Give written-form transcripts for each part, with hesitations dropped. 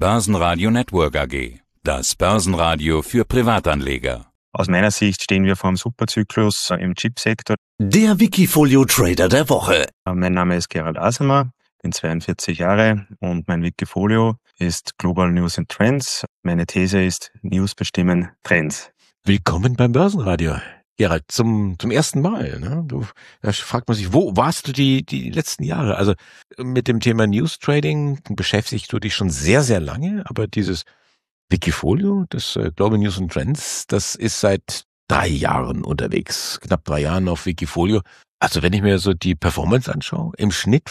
Börsenradio Network AG. Das Börsenradio für Privatanleger. Aus meiner Sicht stehen wir vor einem Superzyklus im Chipsektor. Der Wikifolio Trader der Woche. Mein Name ist Gerald Asamer, bin 42 Jahre und mein Wikifolio ist Global News and Trends. Meine These ist, News bestimmen Trends. Willkommen beim Börsenradio. Gerald, zum ersten Mal. Ne? Da fragt man sich, wo warst du die letzten Jahre? Also mit dem Thema News Trading beschäftigst du dich schon sehr, sehr lange, aber dieses Wikifolio, das Global News and Trends, das ist seit 3 Jahren unterwegs, knapp 3 Jahren auf Wikifolio. Also wenn ich mir so die Performance anschaue, im Schnitt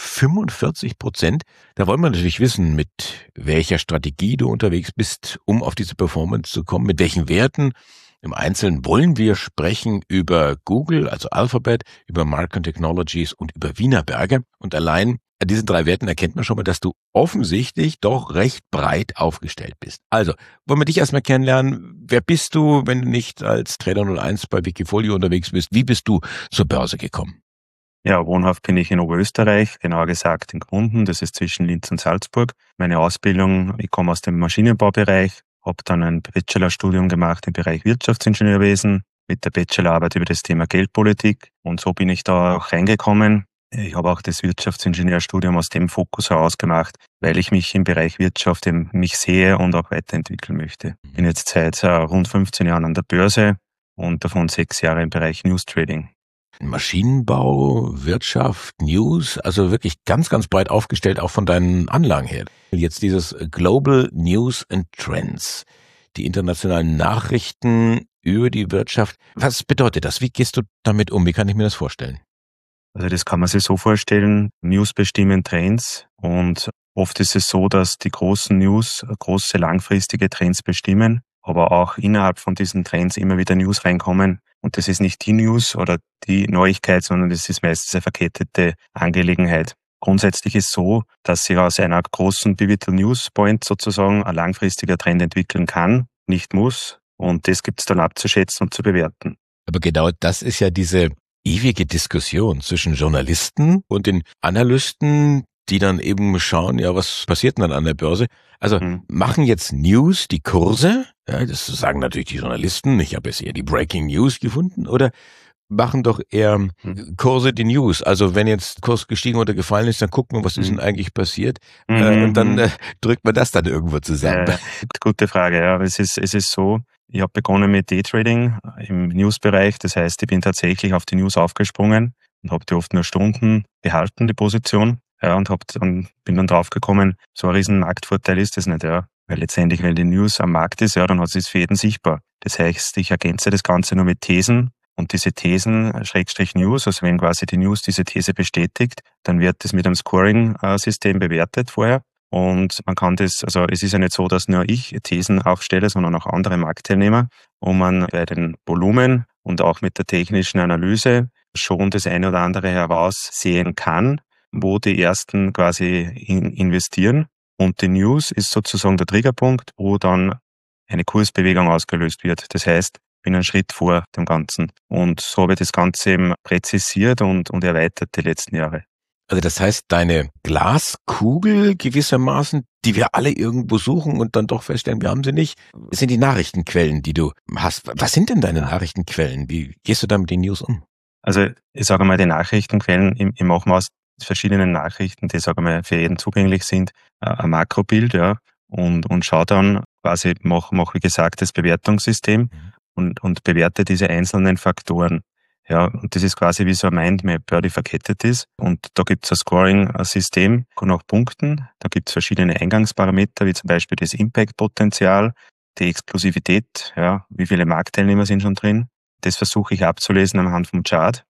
45%, da wollen wir natürlich wissen, mit welcher Strategie du unterwegs bist, um auf diese Performance zu kommen, mit welchen Werten. Im Einzelnen wollen wir sprechen über Google, also Alphabet, über Marcon Technologies und über Wienerberger. Und allein an diesen 3 Werten erkennt man schon mal, dass du offensichtlich doch recht breit aufgestellt bist. Also, wollen wir dich erstmal kennenlernen. Wer bist du, wenn du nicht als Trader 01 bei Wikifolio unterwegs bist? Wie bist du zur Börse gekommen? Ja, wohnhaft bin ich in Oberösterreich, genauer gesagt in Gmunden, das ist zwischen Linz und Salzburg. Meine Ausbildung, ich komme aus dem Maschinenbaubereich, habe dann ein Bachelorstudium gemacht im Bereich Wirtschaftsingenieurwesen mit der Bachelorarbeit über das Thema Geldpolitik und so bin ich da auch reingekommen. Ich habe auch das Wirtschaftsingenieurstudium aus dem Fokus heraus gemacht, weil ich mich im Bereich Wirtschaft eben mich sehe und auch weiterentwickeln möchte. Ich bin jetzt seit rund 15 Jahren an der Börse und davon 6 Jahre im Bereich News Trading. Maschinenbau, Wirtschaft, News, also wirklich ganz, ganz breit aufgestellt, auch von deinen Anlagen her. Jetzt dieses Global News and Trends, die internationalen Nachrichten über die Wirtschaft. Was bedeutet das? Wie gehst du damit um? Wie kann ich mir das vorstellen? Also das kann man sich so vorstellen, News bestimmen Trends und oft ist es so, dass die großen News große langfristige Trends bestimmen, aber auch innerhalb von diesen Trends immer wieder News reinkommen und das ist nicht die News oder die Neuigkeit, sondern das ist meistens eine verkettete Angelegenheit. Grundsätzlich ist es so, dass sich aus einer großen Pivotal News Point sozusagen ein langfristiger Trend entwickeln kann, nicht muss und das gibt es dann abzuschätzen und zu bewerten. Aber genau das ist ja diese ewige Diskussion zwischen Journalisten und den Analysten, die dann eben schauen, ja, was passiert denn dann an der Börse? Also machen jetzt News die Kurse? Ja, das sagen natürlich die Journalisten. Ich habe jetzt eher die Breaking News gefunden. Oder machen doch eher Kurse die News? Also wenn jetzt Kurs gestiegen oder gefallen ist, dann guckt man, was ist denn eigentlich passiert? Und dann drückt man das dann irgendwo zusammen. Gute Frage. Ja, es ist so. Ich habe begonnen mit Daytrading im News-Bereich. Das heißt, ich bin tatsächlich auf die News aufgesprungen und habe die oft nur Stunden behalten, die Position. Ja, und bin dann draufgekommen, so ein riesen Marktvorteil ist das nicht, ja. Weil letztendlich, wenn die News am Markt ist, ja, dann ist es für jeden sichtbar. Das heißt, ich ergänze das Ganze nur mit Thesen und diese Thesen, News, also wenn quasi die News diese These bestätigt, dann wird das mit einem Scoring-System bewertet vorher. Und man kann das, also es ist ja nicht so, dass nur ich Thesen aufstelle, sondern auch andere Marktteilnehmer, wo man bei den Volumen und auch mit der technischen Analyse schon das eine oder andere heraussehen kann, wo die ersten quasi investieren. Und die News ist sozusagen der Triggerpunkt, wo dann eine Kursbewegung ausgelöst wird. Das heißt, ich bin einen Schritt vor dem Ganzen. Und so habe ich das Ganze eben präzisiert und erweitert die letzten Jahre. Also das heißt, deine Glaskugel gewissermaßen, die wir alle irgendwo suchen und dann doch feststellen, wir haben sie nicht, sind die Nachrichtenquellen, die du hast. Was sind denn deine Nachrichtenquellen? Wie gehst du da mit den News um? Also ich sage mal, die Nachrichtenquellen, ich mache mal aus verschiedenen Nachrichten, die sage mal für jeden zugänglich sind, ein Makrobild, ja, und schaue dann quasi, mach wie gesagt das Bewertungssystem und bewerte diese einzelnen Faktoren. Ja, und das ist quasi wie so ein Mindmap, ja, die verkettet ist. Und da gibt es ein Scoring-System nach Punkten. Da gibt es verschiedene Eingangsparameter, wie zum Beispiel das Impact-Potenzial, die Exklusivität, ja, wie viele Marktteilnehmer sind schon drin. Das versuche ich abzulesen anhand vom Chart.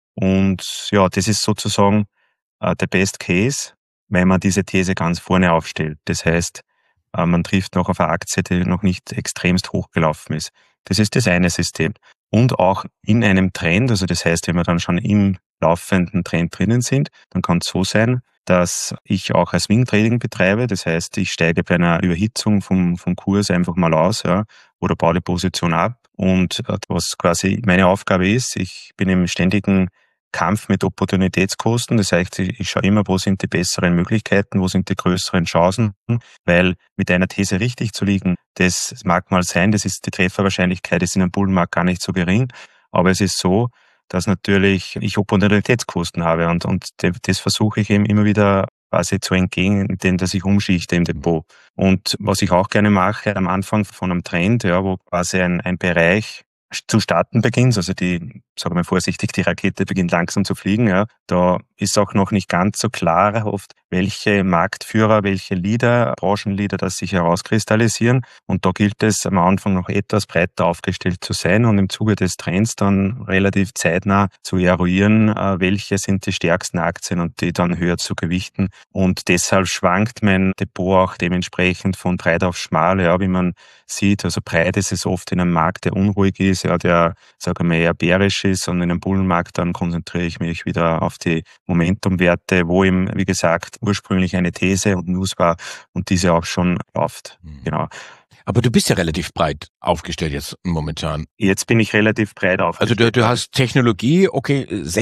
Und ja, das ist sozusagen der Best Case, wenn man diese These ganz vorne aufstellt. Das heißt, man trifft noch auf eine Aktie, die noch nicht extremst hochgelaufen ist. Das ist das eine System. Und auch in einem Trend, also das heißt, wenn wir dann schon im laufenden Trend drinnen sind, dann kann es so sein, dass ich auch ein Swing Trading betreibe. Das heißt, ich steige bei einer Überhitzung vom Kurs einfach mal aus, ja, oder baue die Position ab. Und was quasi meine Aufgabe ist, ich bin im ständigen Kampf mit Opportunitätskosten. Das heißt, ich schaue immer, wo sind die besseren Möglichkeiten, wo sind die größeren Chancen, weil mit einer These richtig zu liegen, das mag mal sein, die Trefferwahrscheinlichkeit ist in einem Bullenmarkt gar nicht so gering, aber es ist so, dass natürlich ich Opportunitätskosten habe und das versuche ich eben immer wieder quasi zu entgehen, indem dass ich umschichte im Depot. Und was ich auch gerne mache, am Anfang von einem Trend, ja, wo quasi ein Bereich zu starten beginnt, also sagen wir vorsichtig, die Rakete beginnt langsam zu fliegen, ja, da ist auch noch nicht ganz so klar oft, welche Marktführer, welche Leader, Branchenleader das sich herauskristallisieren. Und da gilt es am Anfang noch etwas breiter aufgestellt zu sein und im Zuge des Trends dann relativ zeitnah zu eruieren, welche sind die stärksten Aktien und die dann höher zu gewichten. Und deshalb schwankt mein Depot auch dementsprechend von breit auf schmal, ja, wie man sieht. Also breit ist es oft in einem Markt, der unruhig ist, ja, der, sagen wir, eher bärisch ist, und in einem Bullenmarkt dann konzentriere ich mich wieder auf die Momentumwerte, wo eben, wie gesagt, ursprünglich eine These und News war und diese auch schon läuft. Genau. Aber du bist ja relativ breit aufgestellt jetzt momentan. Jetzt bin ich relativ breit aufgestellt. Also du hast Technologie, okay,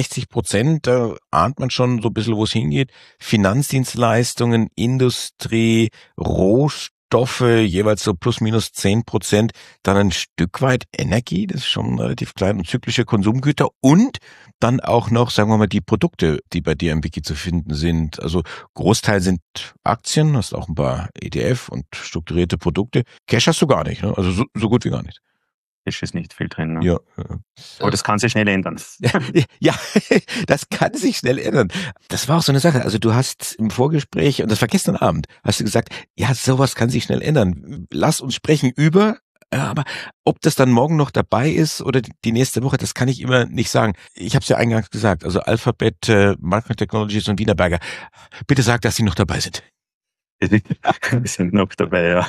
60%, da ahnt man schon so ein bisschen, wo es hingeht. Finanzdienstleistungen, Industrie, Rohstoffe, jeweils so plus minus 10%, dann ein Stück weit Energie, das ist schon relativ klein, und zyklische Konsumgüter und dann auch noch, sagen wir mal, die Produkte, die bei dir im Wiki zu finden sind. Also Großteil sind Aktien, hast auch ein paar ETF und strukturierte Produkte. Cash hast du gar nicht, ne? Also so gut wie gar nicht. Ist nicht viel drin. Ne? Ja. Aber das kann sich schnell ändern. Ja, das kann sich schnell ändern. Das war auch so eine Sache. Also du hast im Vorgespräch, und das war gestern Abend, hast du gesagt, ja, sowas kann sich schnell ändern. Lass uns sprechen über, aber ob das dann morgen noch dabei ist oder die nächste Woche, das kann ich immer nicht sagen. Ich habe es ja eingangs gesagt, also Alphabet, Micron Technologies und Wienerberger. Bitte sag, dass sie noch dabei sind. Wir sind noch dabei, ja.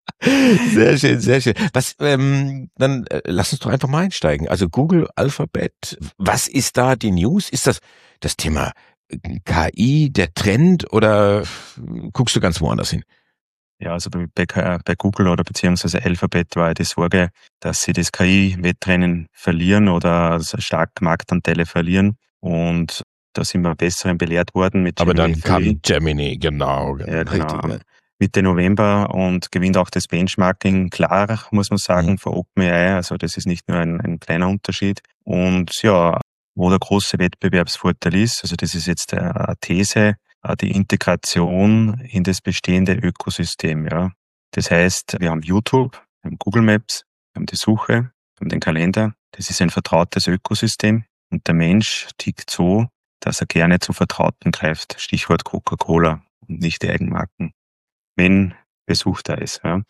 Sehr schön, sehr schön. Dann lass uns doch einfach mal einsteigen. Also Google, Alphabet, was ist da die News? Ist das Thema KI, der Trend, oder guckst du ganz woanders hin? Ja, also bei Google oder beziehungsweise Alphabet war ja die Sorge, dass sie das KI-Wettrennen verlieren oder stark Marktanteile verlieren, und da sind wir besseren belehrt worden mit Aber dann kam Gemini, genau. Ja, genau. Richtig, ja. Mitte November, und gewinnt auch das Benchmarking klar, muss man sagen, vor OpenAI. Also das ist nicht nur ein kleiner Unterschied. Und ja, wo der große Wettbewerbsvorteil ist, also das ist jetzt eine These, die Integration in das bestehende Ökosystem. Ja. Das heißt, wir haben YouTube, wir haben Google Maps, wir haben die Suche, wir haben den Kalender. Das ist ein vertrautes Ökosystem, und der Mensch tickt so, dass er gerne zu Vertrauten greift. Stichwort Coca-Cola und nicht die Eigenmarken. Wenn Besuch da ist. Ja.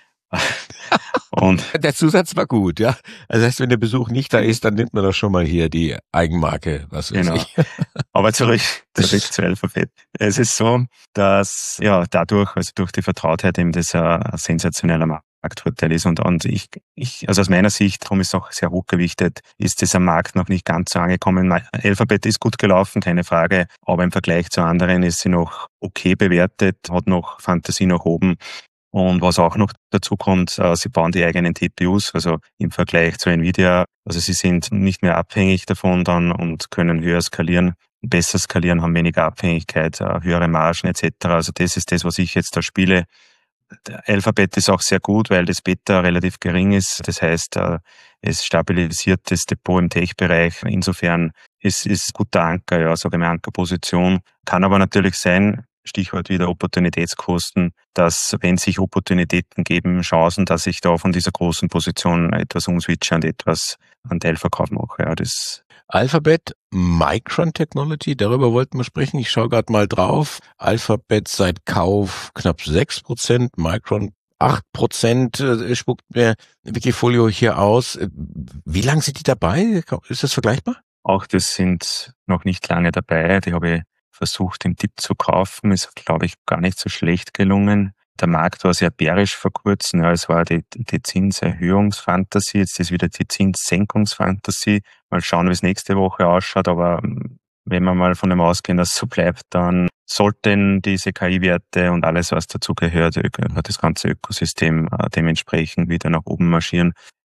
Und der Zusatz war gut, ja. Also das heißt, wenn der Besuch nicht da ist, dann nimmt man doch schon mal hier die Eigenmarke, was weiß ich. Aber zurück zu Alphabet. Es ist so, dass ja dadurch, also durch die Vertrautheit, eben das ein sensationeller Marktvorteil ist, und ich, also aus meiner Sicht, darum ist es auch sehr hochgewichtet, ist das am Markt noch nicht ganz so angekommen. Alphabet ist gut gelaufen, keine Frage, aber im Vergleich zu anderen ist sie noch okay bewertet, hat noch Fantasie nach oben. Und was auch noch dazu kommt, sie bauen die eigenen TPUs, also im Vergleich zu Nvidia, also sie sind nicht mehr abhängig davon dann und können höher skalieren, besser skalieren, haben weniger Abhängigkeit, höhere Margen etc. Also das ist das, was ich jetzt da spiele. Der Alphabet ist auch sehr gut, weil das Beta relativ gering ist. Das heißt, es stabilisiert das Depot im Tech-Bereich. Insofern ist guter Anker, ja, sage ich mal, Ankerposition. Kann aber natürlich sein, Stichwort wieder Opportunitätskosten, dass, wenn sich Opportunitäten geben, Chancen, dass ich da von dieser großen Position etwas umswitche und etwas an Teilverkauf mache. Ja, das Alphabet, Micron Technology, darüber wollten wir sprechen. Ich schaue gerade mal drauf. Alphabet seit Kauf knapp 6%, Micron 8%, spuckt mir Wikifolio hier aus. Wie lange sind die dabei? Ist das vergleichbar? Auch das sind noch nicht lange dabei. Die habe ich versucht, im Tipp zu kaufen. Ist, glaube ich, gar nicht so schlecht gelungen. Der Markt war sehr bärisch vor kurzem. Ja, es war die Zinserhöhungsfantasie, jetzt ist wieder die Zinssenkungsfantasie. Mal schauen, wie es nächste Woche ausschaut. Aber wenn wir mal von dem ausgehen, dass es so bleibt, dann sollten diese KI-Werte und alles, was dazugehört, das ganze Ökosystem dementsprechend wieder nach oben marschieren.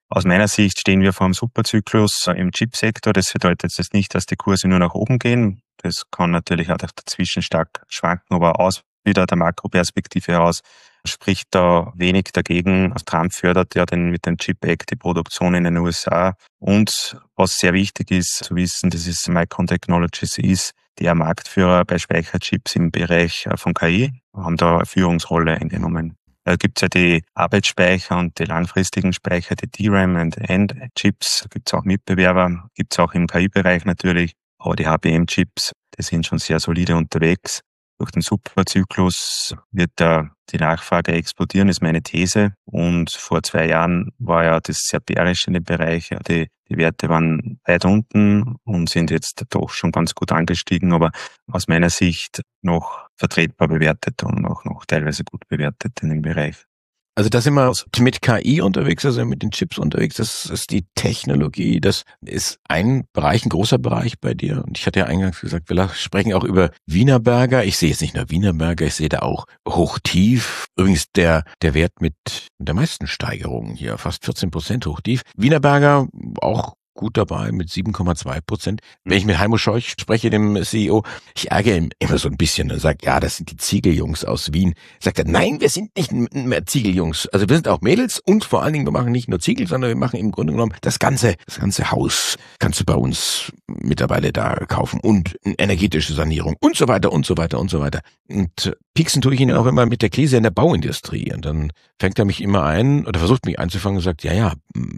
Aus meiner Sicht stehen wir vor einem Superzyklus im Chipsektor. Das bedeutet jetzt nicht, dass die Kurse nur nach oben gehen. Das kann natürlich auch dazwischen stark schwanken, aber aus wieder der Makroperspektive heraus spricht da wenig dagegen. Trump fördert ja mit dem Chip Act die Produktion in den USA. Und was sehr wichtig ist zu wissen, das ist Micron Technologies ist der Marktführer bei Speicherchips im Bereich von KI. Wir haben da eine Führungsrolle eingenommen. Da gibt es ja die Arbeitsspeicher und die langfristigen Speicher, die DRAM und End-Chips. Da gibt es auch Mitbewerber, gibt es auch im KI-Bereich natürlich. Aber die HBM-Chips, die sind schon sehr solide unterwegs. Durch den Superzyklus wird die Nachfrage explodieren, ist meine These. Und vor 2 Jahren war ja das sehr bärisch in dem Bereich. Ja, die Werte waren weit unten und sind jetzt doch schon ganz gut angestiegen, aber aus meiner Sicht noch vertretbar bewertet und auch noch teilweise gut bewertet in dem Bereich. Also da sind wir mit KI unterwegs, also mit den Chips unterwegs, das ist die Technologie, das ist ein Bereich, ein großer Bereich bei dir. Und ich hatte ja eingangs gesagt, wir sprechen auch über Wienerberger. Ich sehe jetzt nicht nur Wienerberger, ich sehe da auch Hochtief. Übrigens der Wert mit der meisten Steigerungen hier, fast 14% Hochtief. Wienerberger auch gut dabei mit 7,2%. Wenn ich mit Heimo Scheuch spreche, dem CEO, ich ärgere ihn immer so ein bisschen und sage, ja, das sind die Ziegeljungs aus Wien. Sagt er, nein, wir sind nicht mehr Ziegeljungs. Also wir sind auch Mädels und vor allen Dingen, wir machen nicht nur Ziegel, sondern wir machen im Grunde genommen das ganze Haus kannst du bei uns mittlerweile da kaufen und energetische Sanierung und so weiter und so weiter und so weiter. Und pieksen tue ich ihn auch immer mit der Krise in der Bauindustrie. Und dann fängt er mich immer ein oder versucht mich einzufangen und sagt, ja,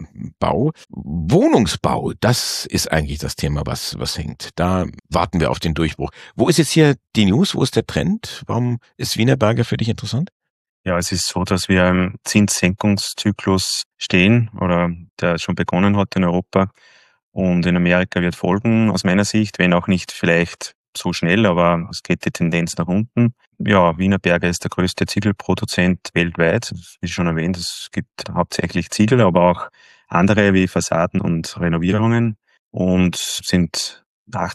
Wohnungsbau, das ist eigentlich das Thema, was hängt. Da warten wir auf den Durchbruch. Wo ist jetzt hier die News? Wo ist der Trend? Warum ist Wienerberger für dich interessant? Ja, es ist so, dass wir im Zinssenkungszyklus stehen oder der schon begonnen hat in Europa und in Amerika wird folgen, aus meiner Sicht, wenn auch nicht vielleicht so schnell, aber es geht die Tendenz nach unten. Ja, Wienerberger ist der größte Ziegelproduzent weltweit. Wie schon erwähnt, es gibt hauptsächlich Ziegel, aber auch andere wie Fassaden und Renovierungen und sind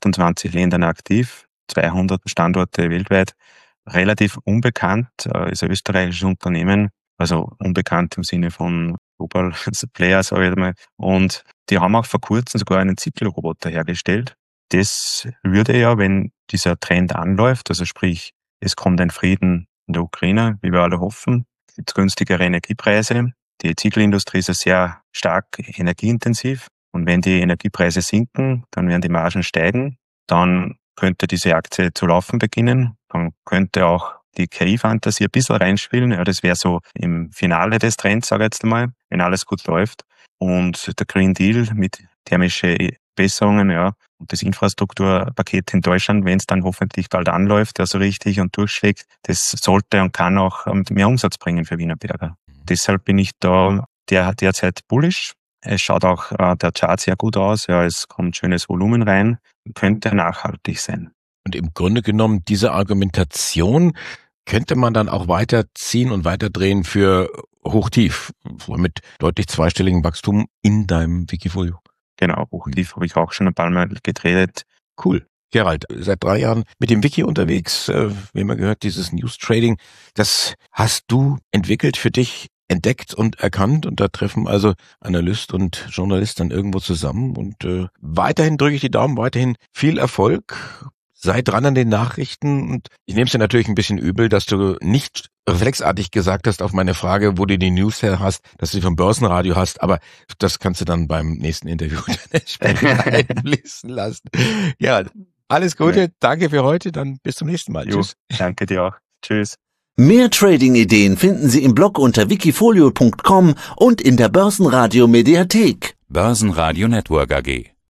28 Ländern aktiv, 200 Standorte weltweit. Relativ unbekannt, ist ein österreichisches Unternehmen, also unbekannt im Sinne von Global Player, sage ich mal. Und die haben auch vor kurzem sogar einen Ziegelroboter hergestellt. Das würde ja, wenn dieser Trend anläuft, also sprich, es kommt ein Frieden in der Ukraine, wie wir alle hoffen, gibt es günstigere Energiepreise. Die Ziegelindustrie ist ja sehr stark energieintensiv und wenn die Energiepreise sinken, dann werden die Margen steigen. Dann könnte diese Aktie zu laufen beginnen. Dann könnte auch die KI-Fantasie ein bisschen reinspielen. Ja, das wäre so im Finale des Trends, sage ich jetzt mal, wenn alles gut läuft. Und der Green Deal mit thermischen Besserungen, ja, und das Infrastrukturpaket in Deutschland, wenn es dann hoffentlich bald anläuft, also richtig und durchschlägt, das sollte und kann auch mehr Umsatz bringen für Wienerberger. Deshalb bin ich da derzeit bullish. Es schaut auch der Chart sehr gut aus. Ja, es kommt schönes Volumen rein. Könnte nachhaltig sein. Und im Grunde genommen, diese Argumentation könnte man dann auch weiterziehen und weiterdrehen für Hochtief, mit deutlich zweistelligem Wachstum in deinem Wikifolio. Genau, Hochtief habe ich auch schon ein paar Mal geredet. Cool. Gerald, seit 3 Jahren mit dem Wiki unterwegs, wie man gehört, dieses News Trading, das hast du entwickelt für dich, entdeckt und erkannt und da treffen also Analyst und Journalist dann irgendwo zusammen und weiterhin drücke ich die Daumen, weiterhin viel Erfolg, sei dran an den Nachrichten und ich nehme es dir natürlich ein bisschen übel, dass du nicht reflexartig gesagt hast auf meine Frage, wo du die News her hast, dass du die vom Börsenradio hast, aber das kannst du dann beim nächsten Interview einfließen lassen. Ja, alles Gute, danke für heute, dann bis zum nächsten Mal. Tschüss. Danke dir auch. Tschüss. Mehr Trading-Ideen finden Sie im Blog unter wikifolio.com und in der Börsenradio Mediathek. Börsenradio Network AG.